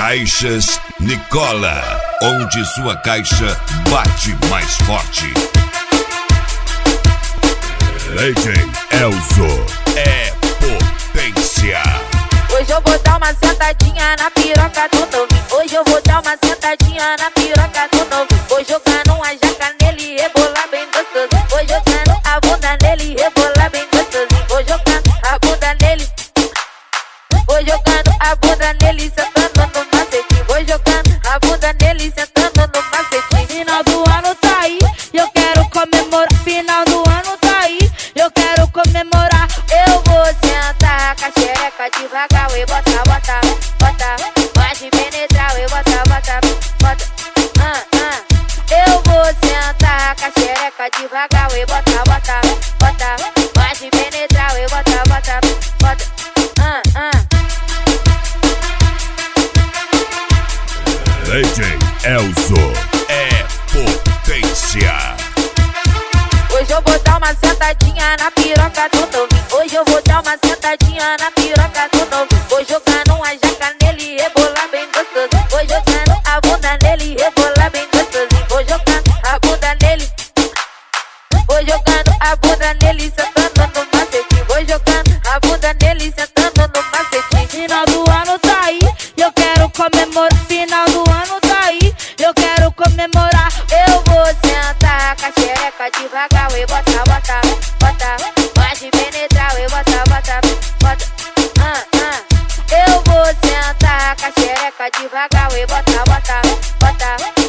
Caixas Nicola, onde sua caixa bate mais forte. DJ Elzo é potência. Hoje eu vou dar uma sentadinha na piroca do novinho. Hoje eu vou dar uma sentadinha na piroca do novinho. Vou jogando uma jaca nele e rebolar bem gostoso. Vou jogando a bunda nele e rebolar bem gostosinho. Vou jogando a bunda nele. Vou jogando a bunda nele, sentando no macetinho. Vou jogando a bunda nele, sentando no macetinho. Final do ano tá aí, eu quero comemorar. Final do ano tá aí, eu quero comemorar. Eu vou sentar com a xereca devagar. E bota, bota, bota. Pode penetrar, e bota, bota, bota. Eu vou sentar com a xereca devagar. E bota, bota, bota. Pode penetrar, e bota, bota, bota. DJ Elzo é potência. Hoje eu vou dar uma sentadinha na piroca do novinho. Hoje eu vou dar uma sentadinha na piroca do novinho. Vou jogando uma jaca nele e rebolar bem gostoso. Vou jogando a bunda nele e rebolar bem gostosinho. Vou jogando a bunda nele. Vou jogando a bunda nele, sentando no macetinho. Vou jogando a bunda nele, sentando no macetinho. Final do ano tá aí, eu quero comemorar. Final do ano tá aí, eu quero comemorar. Eu vou sentar com a xereca devagar. E bota, bota, bota. Pode penetrar, e bota, bota, bota. Eu vou sentar com a xereca devagar. E bota, bota, bota.